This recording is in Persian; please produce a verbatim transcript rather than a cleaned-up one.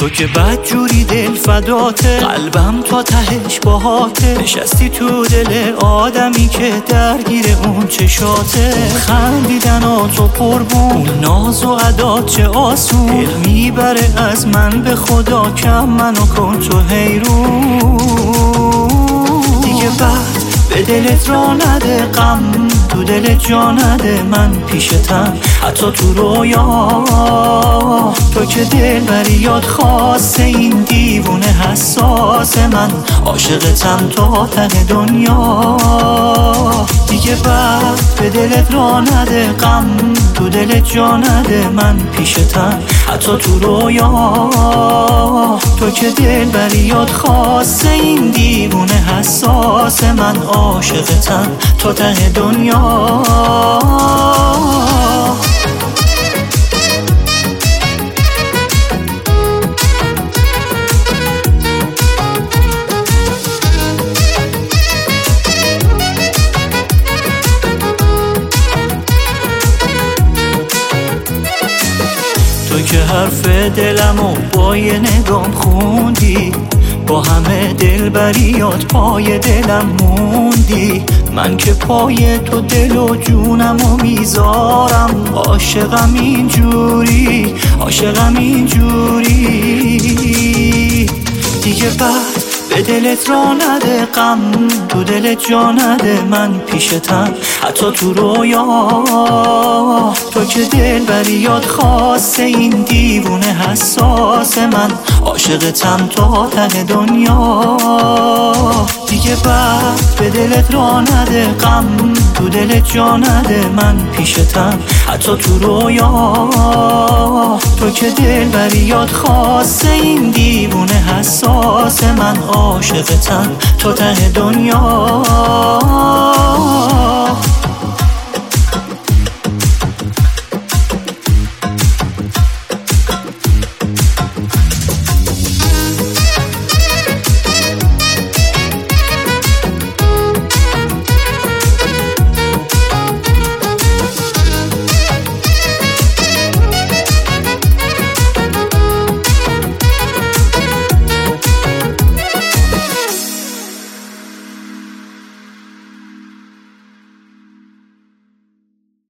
تو که بد جوری دل فداته، قلبم تا تهش باهاته، نشستی تو دل آدمی که درگیر اون چشاته. خندیدن ها تو قربون، اون ناز و عدات چه آسون، دل میبره از من به خدا، کم منو کن تو حیرون. دیگه بعد به دلت را نده غم، تو دلت جا نده من پیشتم، حتی تو رویا. تو که دل بری یاد خواسته این دیوونه حساس، من عاشقتم تا ته دنیا. دیگه بعد به دلت را نده غم، تو دلت جا نده من پیشتم، حتی تو رویا. تو که دل بری یاد خواسته این دیوونه حساس، من عاشقتم تا ته دنیا. تو که حرف دلمو با یه نگام خوندی، با همه دلبریات پای دلم موندی. من که پای تو دل و جونمو میذارم، عاشقم اینجوری، عاشقم اینجوری. دیگه بعد به دلت را نده غم، تو دلت جا نده من پیشتم، حتی تو رویا. تو که دل بری یاد خواسته این دیوونه حساس، من عاشقتم تا ته دنیا. دیگه بعد به دلت را نده غم، تو دلت جا نده من پیشتم، حتی تو رویا. تو که دل بری یاد خواسته این دیوونه حساس، من عاشقتم تا ته دنیا.